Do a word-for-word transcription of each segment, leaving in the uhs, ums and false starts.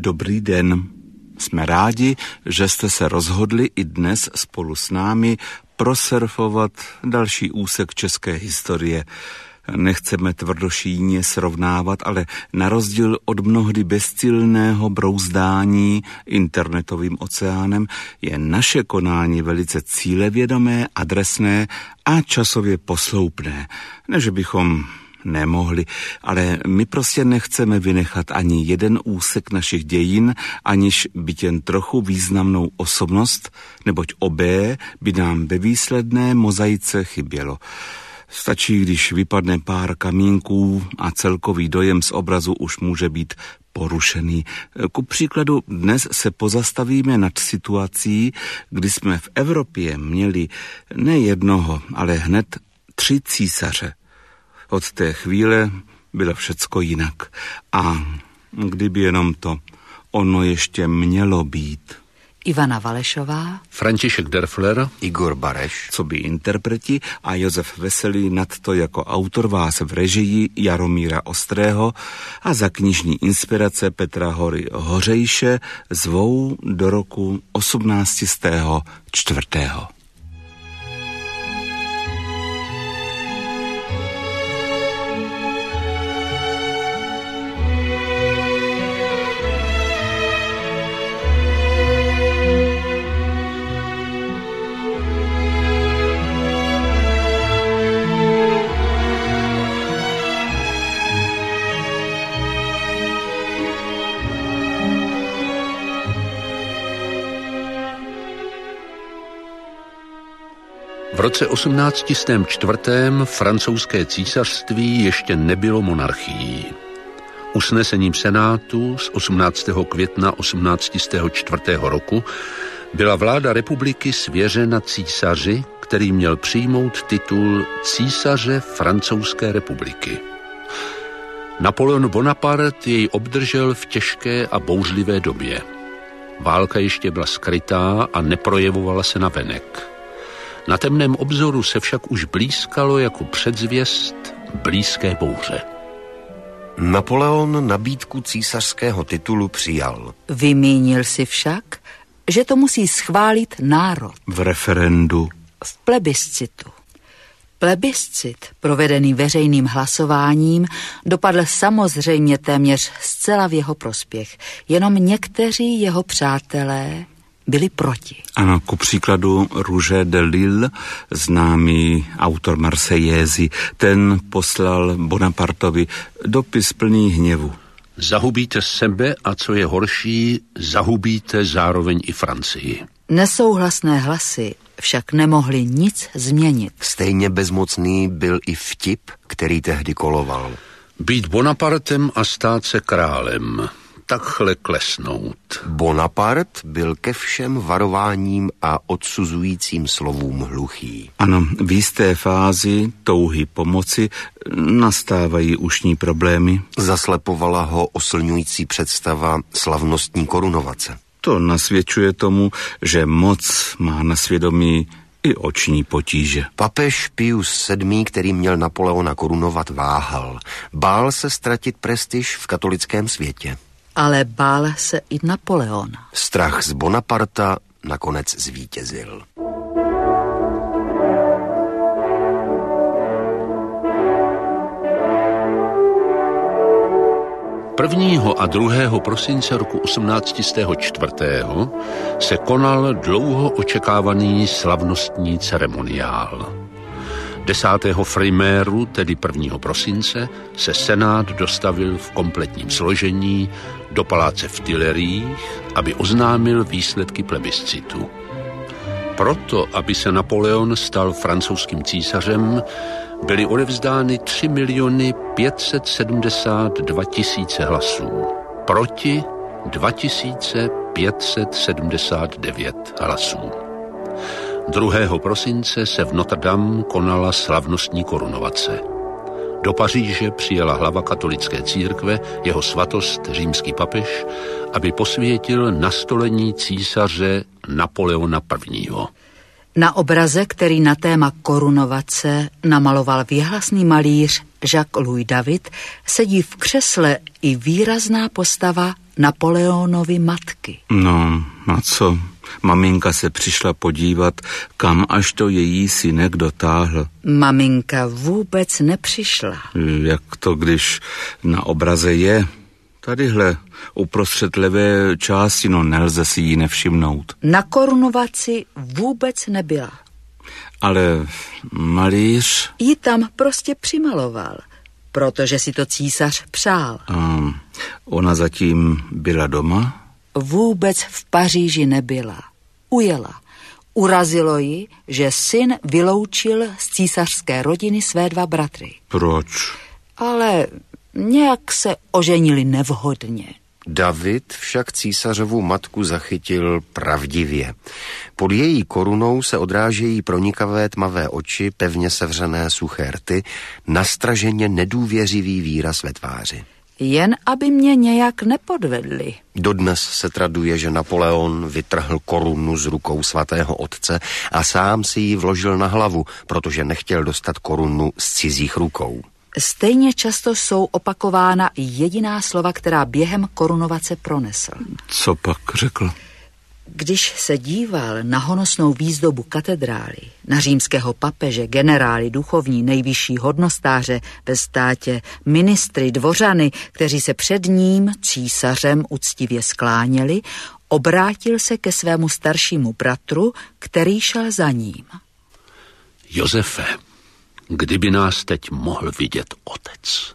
Dobrý den. Jsme rádi, že jste se rozhodli i dnes spolu s námi prosurfovat další úsek české historie. Nechceme tvrdošíjně srovnávat, ale na rozdíl od mnohdy bezcílného brouzdání internetovým oceánem je naše konání velice cílevědomé, adresné a časově posloupné. Ne, že bychom nemohli, ale my prostě nechceme vynechat ani jeden úsek našich dějin, aniž byť jen trochu významnou osobnost, neboť obé by nám ve výsledné mozaice chybělo. Stačí, když vypadne pár kamínků a celkový dojem z obrazu už může být porušený. Ku příkladu dnes se pozastavíme nad situací, kdy jsme v Evropě měli ne jednoho, ale hned tři císaře. Od té chvíle bylo všecko jinak. A kdyby jenom to ono ještě mělo být. Ivana Valešová, František Derfler, Igor Bareš, coby interpreti a Josef Veselý nadto jako autor vás v režii Jaromíra Ostrého a za knižní inspirace Petra Hory Hořejše zvou do roku osmnáctého čtvrtého V roce osmnáct set čtyři francouzské císařství ještě nebylo monarchií. Usnesením Senátu z osmnáctého května osmnáct set čtyři roku byla vláda republiky svěřena císaři, který měl přijmout titul císaře Francouzské republiky. Napoleon Bonaparte jej obdržel v těžké a bouřlivé době. Válka ještě byla skrytá a neprojevovala se navenek. Na temném obzoru se však už blýskalo jako předzvěst blízké bouře. Napoleon nabídku císařského titulu přijal. Vymínil si však, že to musí schválit národ. V referendu. V plebiscitu. Plebiscit, provedený veřejným hlasováním, dopadl samozřejmě téměř zcela v jeho prospěch. Jenom někteří jeho přátelé byli proti. Ano, ku příkladu Rouget de Lille, známý autor Marsejézy, ten poslal Bonapartovi dopis plný hněvu. Zahubíte sebe a co je horší, zahubíte zároveň i Francii. Nesouhlasné hlasy však nemohly nic změnit. Stejně bezmocný byl i vtip, který tehdy koloval. Být Bonapartem a stát se králem. Takhle klesnout. Bonaparte byl ke všem varováním a odsuzujícím slovům hluchý. Ano, v jisté fázi touhy pomoci nastávají ušní problémy. Zaslepovala ho oslňující představa slavnostní korunovace. To nasvědčuje tomu, že moc má na svědomí i oční potíže. Papež Pius sedmý, který měl Napoleona korunovat, váhal. Bál se ztratit prestiž v katolickém světě. Ale bál se i Napoleon. Strach z Bonaparta nakonec zvítězil. prvního a druhého prosince roku osmnáct set čtyři se konal dlouho očekávaný slavnostní ceremoniál. desátého friméru, tedy prvního prosince, se senát dostavil v kompletním složení do paláce v Tuileries, aby oznámil výsledky plebiscitu. Proto, aby se Napoleon stal francouzským císařem, byly odevzdány tři miliony pět set sedmdesát dva tisíce hlasů. Proti dva tisíce pět set sedmdesát devět hlasů. druhého prosince se v Notre Dame konala slavnostní korunovace. Do Paříže přijela hlava katolické církve, jeho svatost římský papež, aby posvětil nastolení císaře Napoleona prvního. Na obraze, který na téma korunovace namaloval věhlasný malíř Jacques-Louis David, sedí v křesle i výrazná postava Napoleonovy matky. No, a co? Maminka se přišla podívat, kam až to její synek dotáhl. Maminka vůbec nepřišla. Jak to, když na obraze je? Tadyhle, uprostřed levé části, no nelze si ji nevšimnout. Na korunovaci vůbec nebyla. Ale malíř... Ji tam prostě přimaloval, protože si to císař přál. A ona zatím byla doma? Vůbec v Paříži nebyla. Ujela. Urazilo ji, že syn vyloučil z císařské rodiny své dva bratry. Proč? Ale nějak se oženili nevhodně. David však císařovu matku zachytil pravdivě. Pod její korunou se odrážejí pronikavé tmavé oči, pevně sevřené suché rty, nastraženě nedůvěřivý výraz ve tváři. Jen aby mě nějak nepodvedli. Dodnes se traduje, že Napoleon vytrhl korunu z rukou svatého otce a sám si ji vložil na hlavu, protože nechtěl dostat korunu z cizích rukou. Stejně často jsou opakována jediná slova, která během korunovace pronesl. Co pak řekl? Když se díval na honosnou výzdobu katedrály, na římského papeže, generály, duchovní, nejvyšší hodnostáře ve státě, ministry, dvořany, kteří se před ním, císařem, uctivě skláněli, obrátil se ke svému staršímu bratru, který šel za ním. Josefe, kdyby nás teď mohl vidět otec.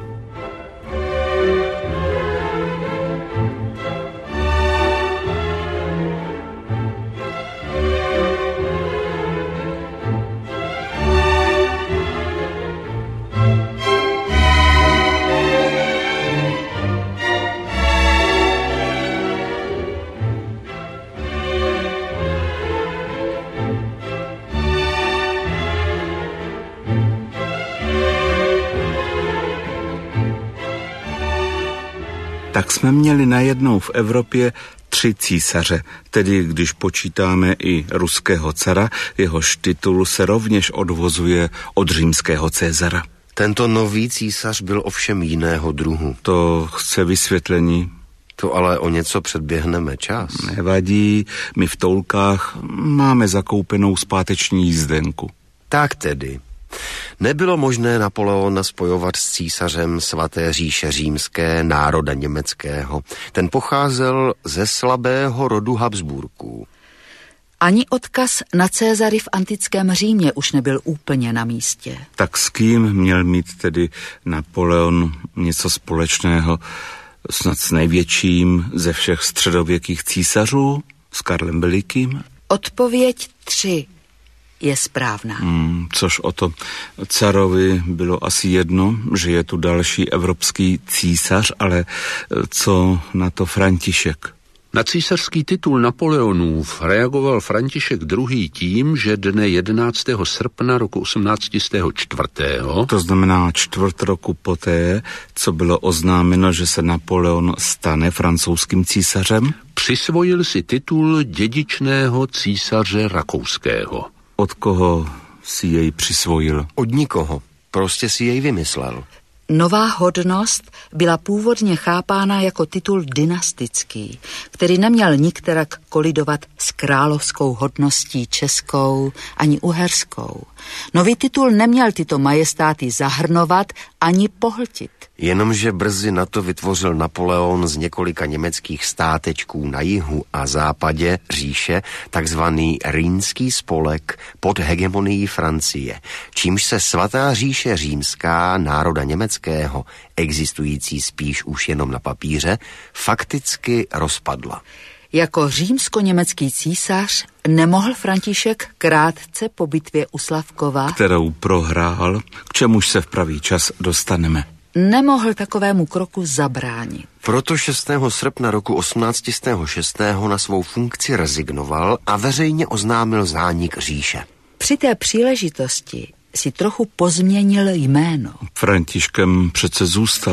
Tak jsme měli najednou v Evropě tři císaře, tedy když počítáme i ruského cara, jehož titul se rovněž odvozuje od římského Cezara. Tento nový císař byl ovšem jiného druhu. To chce vysvětlení. To ale o něco předběhneme čas. Nevadí, my v Toulkách máme zakoupenou zpáteční jízdenku. Tak tedy. Nebylo možné Napoleona spojovat s císařem svaté říše římské, národa německého. Ten pocházel ze slabého rodu Habsburků. Ani odkaz na Cézary v antickém Římě už nebyl úplně na místě. Tak s kým měl mít tedy Napoleon něco společného? Snad s největším ze všech středověkých císařů? S Karlem Velikým? Odpověď tři je správná. Hmm, což o to. Carovi bylo asi jedno, že je tu další evropský císař, ale co na to František? Na císařský titul Napoleonův reagoval František druhý. tím, že dne jedenáctého srpna roku osmnáct set čtyři. To znamená čtvrt roku poté, co bylo oznámeno, že se Napoleon stane francouzským císařem, přisvojil si titul dědičného císaře rakouského. Od koho si jej přisvojil? Od nikoho. Prostě si jej vymyslel. Nová hodnost byla původně chápána jako titul dynastický, který neměl nikterak kolidovat s královskou hodností českou ani uherskou. Nový titul neměl tyto majestáty zahrnovat ani pohltit. Jenomže brzy na to vytvořil Napoleon z několika německých státečků na jihu a západě říše takzvaný Rýnský spolek pod hegemonií Francie, čímž se svatá říše římská národa německého, existující spíš už jenom na papíře, fakticky rozpadla. Jako římsko-německý císař nemohl František krátce po bitvě u Slavkova, kterou prohrál, k čemuž se v pravý čas dostaneme. Nemohl takovému kroku zabránit. Proto šestého srpna roku osmnáct set šest na svou funkci rezignoval a veřejně oznámil zánik říše. Při té příležitosti si trochu pozměnil jméno. Františkem přece zůstal.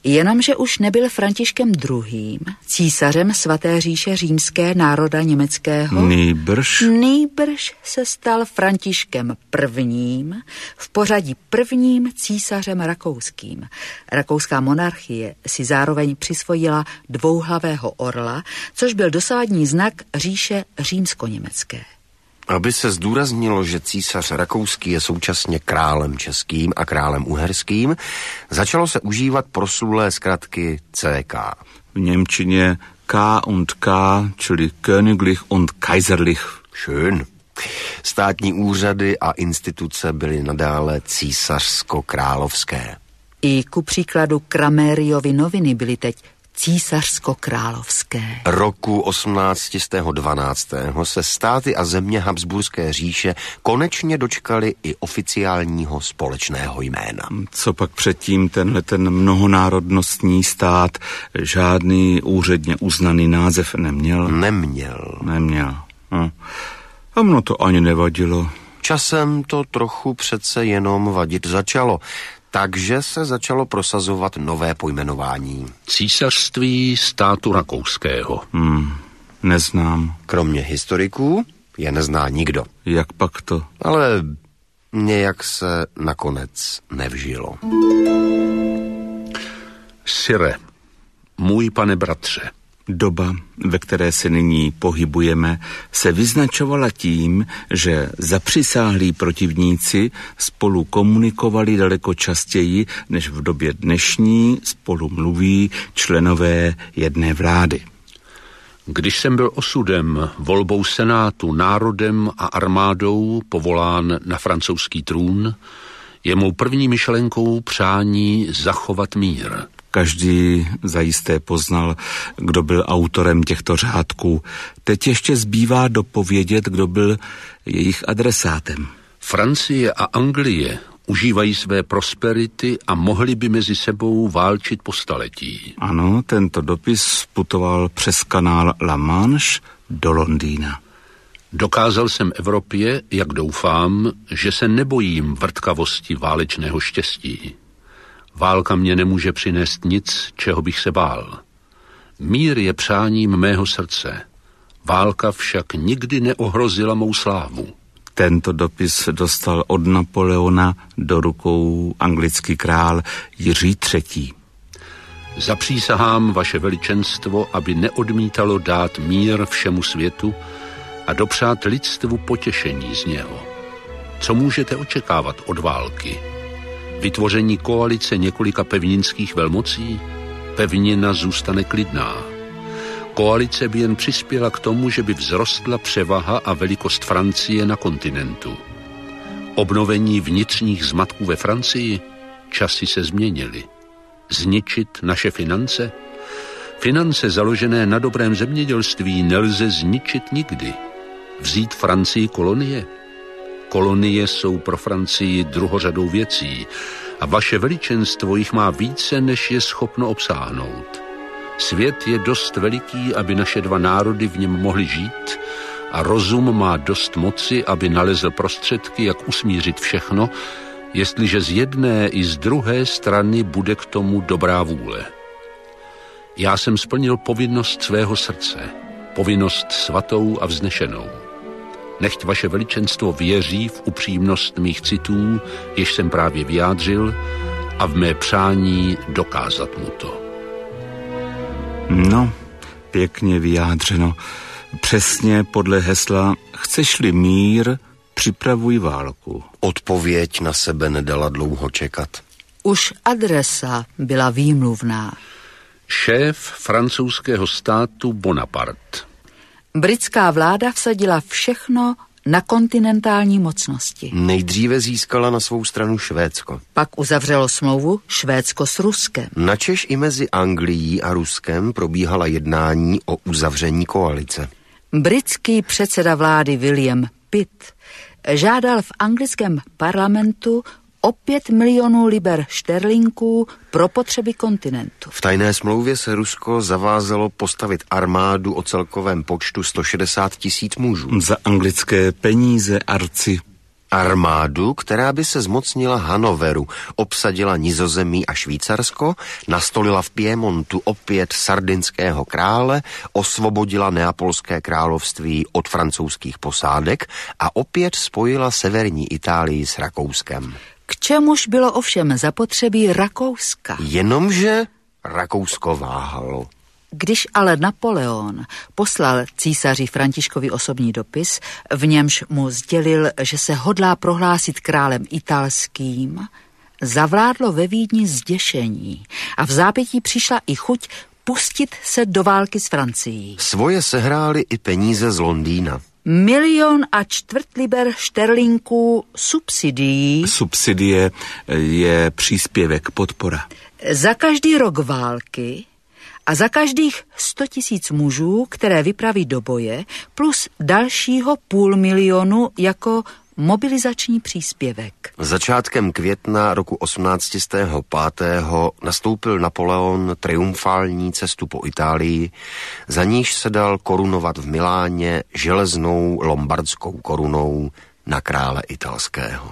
Jenomže už nebyl Františkem druhým, císařem svaté říše římské národa německého. Nýbrž. Nýbrž se stal Františkem prvním, v pořadí prvním císařem rakouským. Rakouská monarchie si zároveň přisvojila dvouhlavého orla, což byl dosavadní znak říše římsko-německé. Aby se zdůraznilo, že císař rakouský je současně králem českým a králem uherským, začalo se užívat proslulé zkratky C K. V němčině K und K, čili Königlich und Kaiserlich. Schön. Státní úřady a instituce byly nadále císařsko-královské. I ku příkladu Kramériovy noviny byly teď císařsko-královské. Roku osmnáctého dvanáctého se státy a země Habsburské říše konečně dočkali i oficiálního společného jména. Co pak předtím tenhle ten mnohonárodnostní stát žádný úředně uznaný název neměl? Neměl. Neměl. Hm. A mno to ani nevadilo. Časem to trochu přece jenom vadit začalo. Takže se začalo prosazovat nové pojmenování. Císařství státu rakouského. Hmm, neznám. Kromě historiků je nezná nikdo. Jak pak to? Ale nějak se nakonec nevžilo. Sire, můj pane bratře. Doba, ve které se nyní pohybujeme, se vyznačovala tím, že zapřisáhlí protivníci spolu komunikovali daleko častěji, než v době dnešní spolu mluví členové jedné vlády. Když jsem byl osudem, volbou senátu, národem a armádou povolán na francouzský trůn, je mou první myšlenkou přání zachovat mír. Každý zajisté poznal, kdo byl autorem těchto řádků. Teď ještě zbývá dopovědět, kdo byl jejich adresátem. Francie a Anglie užívají své prosperity a mohli by mezi sebou válčit po staletí. Ano, tento dopis putoval přes kanál La Manche do Londýna. Dokázal jsem Evropě, jak doufám, že se nebojím vrtkavosti válečného štěstí. Válka mě nemůže přinést nic, čeho bych se bál. Mír je přáním mého srdce. Válka však nikdy neohrozila mou slávu. Tento dopis dostal od Napoleona do rukou anglický král Jiří třetí. Zapřísahám vaše veličenstvo, aby neodmítalo dát mír všemu světu a dopřát lidstvu potěšení z něho. Co můžete očekávat od války? Vytvoření koalice několika pevninských velmocí? Pevnina zůstane klidná. Koalice by jen přispěla k tomu, že by vzrostla převaha a velikost Francie na kontinentu. Obnovení vnitřních zmatků ve Francii? Časy se změnily. Zničit naše finance? Finance založené na dobrém zemědělství nelze zničit nikdy. Vzít Francii kolonie? Kolonie jsou pro Francii druhořadou věcí a vaše veličenstvo jich má více, než je schopno obsáhnout. Svět je dost veliký, aby naše dva národy v něm mohli žít a rozum má dost moci, aby nalezl prostředky, jak usmířit všechno, jestliže z jedné i z druhé strany bude k tomu dobrá vůle. Já jsem splnil povinnost svého srdce, povinnost svatou a vznešenou. Nechť vaše veličenstvo věří v upřímnost mých citů, jež jsem právě vyjádřil, a v mé přání dokázat mu to. No, pěkně vyjádřeno. Přesně podle hesla chceš-li mír, připravuj válku. Odpověď na sebe nedala dlouho čekat. Už adresa byla výmluvná. Šéf francouzského státu Bonaparte. Britská vláda vsadila všechno na kontinentální mocnosti. Nejdříve získala na svou stranu Švédsko. Pak uzavřelo smlouvu Švédsko s Ruskem. Načež i mezi Anglií a Ruskem probíhala jednání o uzavření koalice. Britský předseda vlády William Pitt žádal v anglickém parlamentu o pět milionů liber šterlinků pro potřeby kontinentu. V tajné smlouvě se Rusko zavázalo postavit armádu o celkovém počtu sto šedesát tisíc mužů. Za anglické peníze, arci. Armádu, která by se zmocnila Hanoveru, obsadila Nizozemí a Švýcarsko, nastolila v Piemontu opět sardinského krále, osvobodila Neapolské království od francouzských posádek a opět spojila severní Itálii s Rakouskem. K čemuž bylo ovšem zapotřebí Rakouska. Jenomže Rakousko váhalo. Když ale Napoleon poslal císaři Františkovi osobní dopis, v němž mu sdělil, že se hodlá prohlásit králem italským, zavládlo ve Vídni zděšení a v zápětí přišla i chuť pustit se do války s Francií. Svoje sehrály i peníze z Londýna. Milion a čtvrt liber šterlinků subsidií. Subsidie je příspěvek, podpora. Za každý rok války a za každých sto tisíc mužů, které vypraví do boje, plus dalšího půl milionu jako mobilizační příspěvek. Začátkem května roku osmnáct set pět nastoupil Napoleon triumfální cestu po Itálii, za níž se dal korunovat v Miláně železnou lombardskou korunou na krále italského.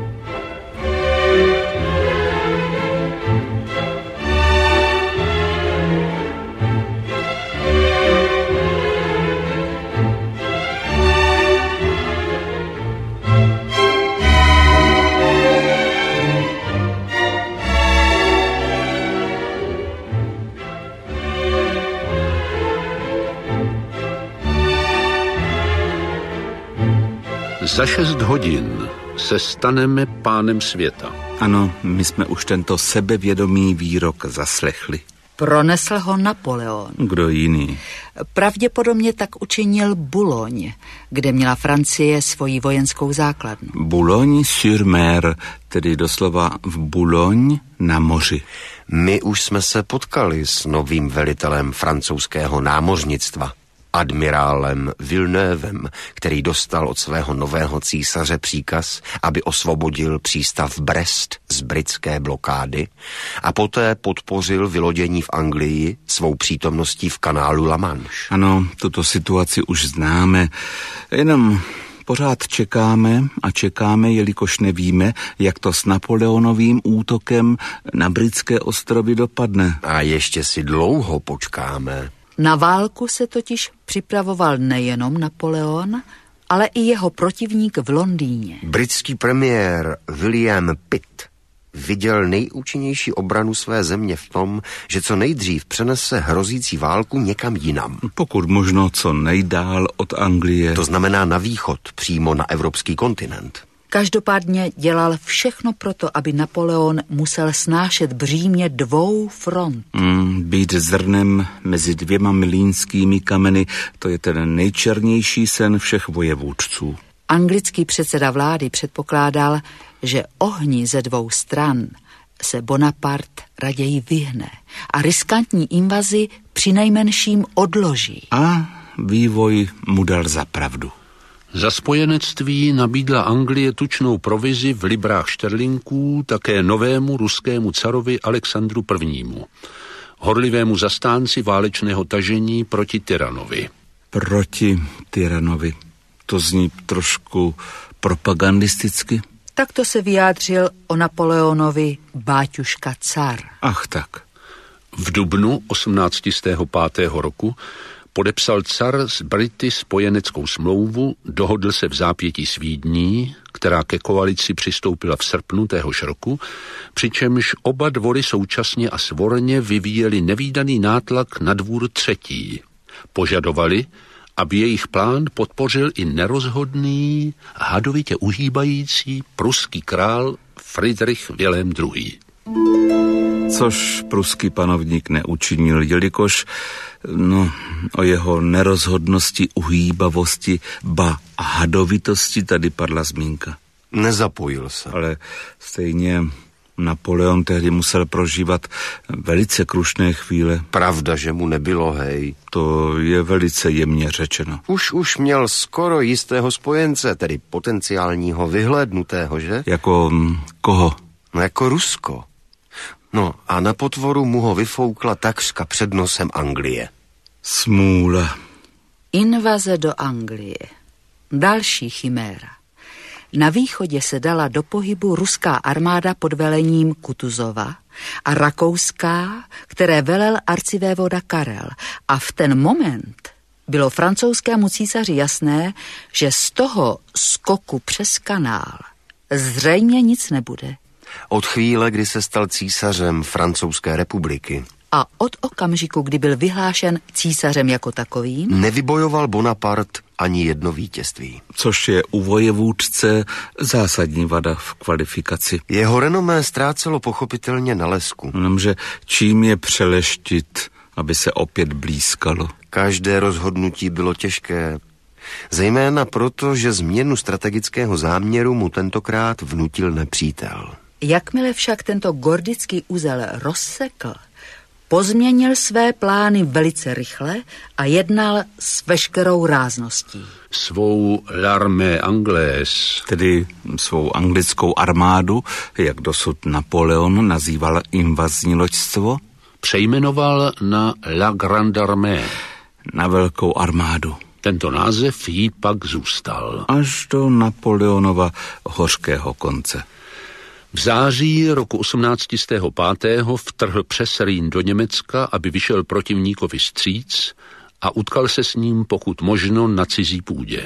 Za šest hodin se staneme pánem světa. Ano, my jsme už tento sebevědomý výrok zaslechli. Pronesl ho Napoleon. Kdo jiný? Pravděpodobně tak učinil Boulogne, kde měla Francie svoji vojenskou základnu. Boulogne-sur-Mer, tedy doslova v Boulogne na moři. My už jsme se potkali s novým velitelem francouzského námořnictva, admirálem Villeneuve, který dostal od svého nového císaře příkaz, aby osvobodil přístav Brest z britské blokády a poté podpořil vylodění v Anglii svou přítomností v kanálu La Manche. Ano, tuto situaci už známe, jenom pořád čekáme a čekáme, jelikož nevíme, jak to s Napoleonovým útokem na britské ostrovy dopadne. A ještě si dlouho počkáme. Na válku se totiž připravoval nejenom Napoleon, ale i jeho protivník v Londýně. Britský premiér William Pitt viděl nejúčinnější obranu své země v tom, že co nejdřív přenese hrozící válku někam jinam. Pokud možno co nejdál od Anglie. To znamená na východ, přímo na evropský kontinent. Každopádně dělal všechno proto, aby Napoleon musel snášet břímě dvou front. Mm, být zrnem mezi dvěma milínskými kameny, to je ten nejčernější sen všech vojevůdců. Anglický předseda vlády předpokládal, že ohni ze dvou stran se Bonaparte raději vyhne a riskantní invazi přinejmenším odloží. A vývoj mu dal za pravdu. Za spojenectví nabídla Anglie tučnou provizi v librách šterlinků také novému ruskému carovi Alexandru prvnímu, horlivému zastánci válečného tažení proti tyranovi. Proti tyranovi. To zní trošku propagandisticky. Takto se vyjádřil o Napoleonovi báťuška car. Ach tak. V dubnu osmnáct set pět roku podepsal car s Brity spojeneckou smlouvu, dohodl se v zápětí s Vídní, která ke koalici přistoupila v srpnu téhož roku, přičemž oba dvory současně a svorně vyvíjeli nevídaný nátlak na dvůr třetí. Požadovali, aby jejich plán podpořil i nerozhodný, hadovitě uhýbající pruský král Friedrich Wilhelm druhý. Což pruský panovník neučinil, jelikož no, o jeho nerozhodnosti, uhýbavosti, ba hadovitosti tady padla zmínka. Nezapojil se. Ale stejně Napoleon tehdy musel prožívat velice krušné chvíle. Pravda, že mu nebylo, hej. To je velice jemně řečeno. Už už měl skoro jistého spojence, tedy potenciálního vyhlédnutého, že? Jako koho? No jako Rusko. No a na potvoru mu ho vyfoukla takřka před nosem Anglie. Smůla. Invaze do Anglie. Další chiméra. Na východě se dala do pohybu ruská armáda pod velením Kutuzova a rakouská, které velel arcivévoda Karel. A v ten moment bylo francouzskému císaři jasné, že z toho skoku přes kanál zřejmě nic nebude. Od chvíle, kdy se stal císařem Francouzské republiky a od okamžiku, kdy byl vyhlášen císařem jako takovým, nevybojoval Bonaparte ani jedno vítězství. Což je u vojevůdce zásadní vada v kvalifikaci. Jeho renomé ztrácelo pochopitelně na lesku. Jenomže čím je přeleštit, aby se opět blízkalo? Každé rozhodnutí bylo těžké. Zejména proto, že změnu strategického záměru mu tentokrát vnutil nepřítel. Jakmile však tento gordický uzel rozsekl, pozměnil své plány velice rychle a jednal s veškerou rázností. Svou l'armée anglaise, tedy svou anglickou armádu, jak dosud Napoleon nazýval invazní loďstvo, přejmenoval na La Grande Armée, na velkou armádu. Tento název jí pak zůstal. Až do Napoleonova hořkého konce. V září roku osmnáct set pět vtrhl přes Rýn do Německa, aby vyšel protivníkovi vstříc a utkal se s ním pokud možno na cizí půdě.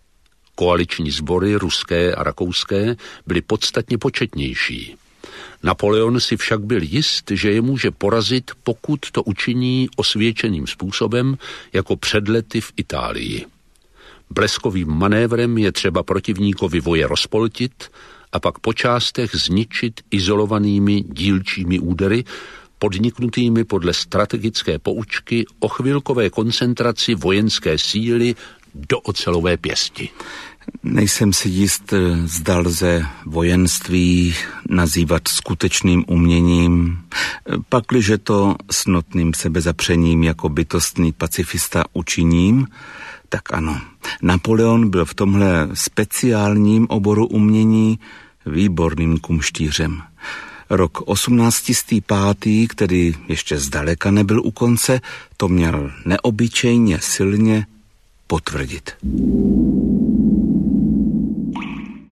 Koaliční sbory ruské a rakouské byly podstatně početnější. Napoleon si však byl jist, že je může porazit, pokud to učiní osvědčeným způsobem, jako před lety v Itálii. Bleskovým manévrem je třeba protivníkovi voje rozpoltit a pak po částech zničit izolovanými dílčími údery, podniknutými podle strategické poučky o chvilkové koncentraci vojenské síly do ocelové pěsti. Nejsem si jist, zda lze vojenství nazývat skutečným uměním, pakliže to s notným sebezapřením jako bytostný pacifista učiním, tak ano. Napoleon byl v tomhle speciálním oboru umění výborným kumštířem. Rok osmnáct set pět, který ještě zdaleka nebyl u konce, to měl neobyčejně silně potvrdit.